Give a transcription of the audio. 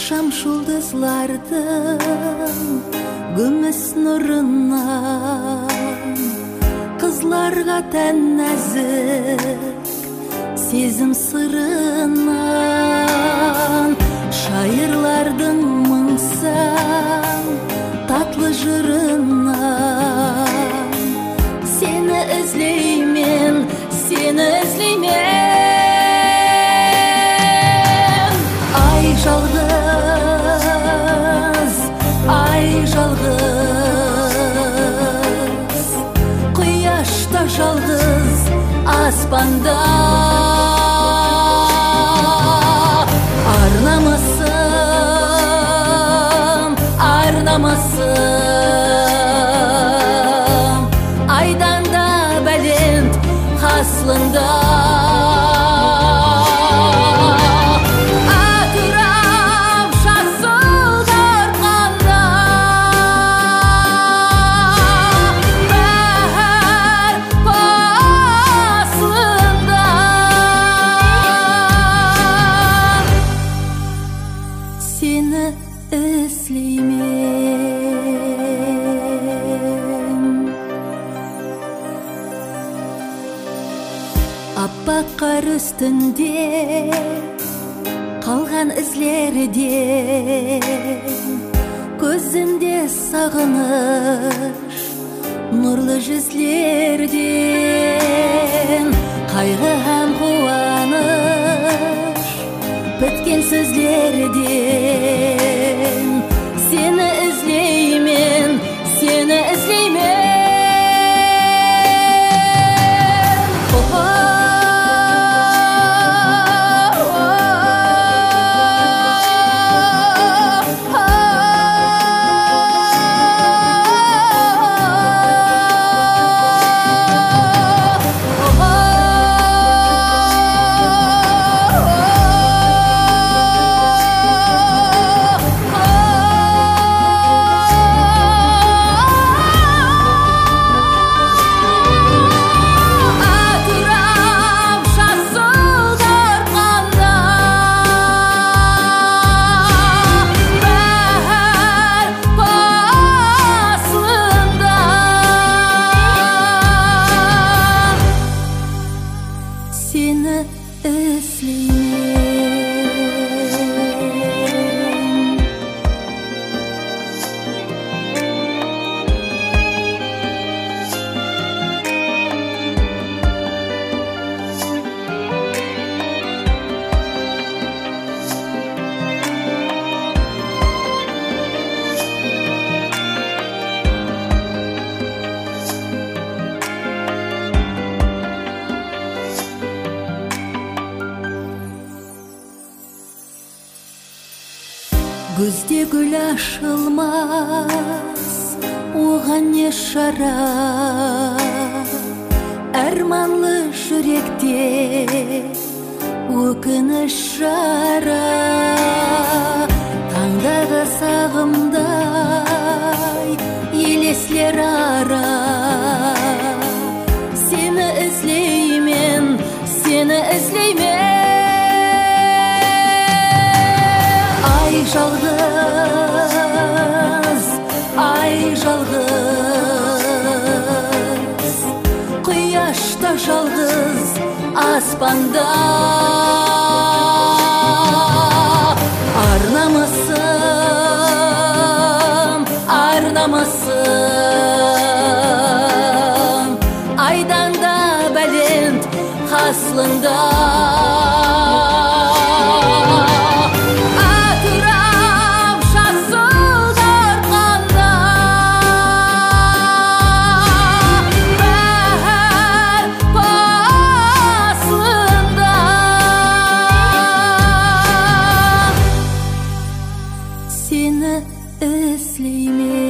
Шам жұлдызлардың күміс нұрынан, қызларға тән нәзік сезім сырынан, шайырлардың мұңсан татлы жырынан, сені іздеймен, сені іздеймен. Ай жалғыз, ай жалғыз, құяшта жалғыз аспанда. Арнамасым, арнамасым, айдан да бәлент хаслында. Атырап жасыл арқанда, бәр басында. Сені іздеймен. Аппақ қар үстінде қалған ізлерден, көзімде сағыныш нұрлы жүзлерден, қайғы һәм қуаныш біткен сөздерден, сені іздеймен, сені іздеймен. Сені іздеймен. Күзде гүл ашылмас, оған не шара, арманлы жүректе өкініш жара. Таңдағы сағымдай елеслер ара, сені іздеймен, сені іздеймен. Ай жалғыз, ай жалғыз, құяшта жалғыз аспанда. Арнамасым, арнамасым, айдан да бәлент хаслында. Seni іздеймен.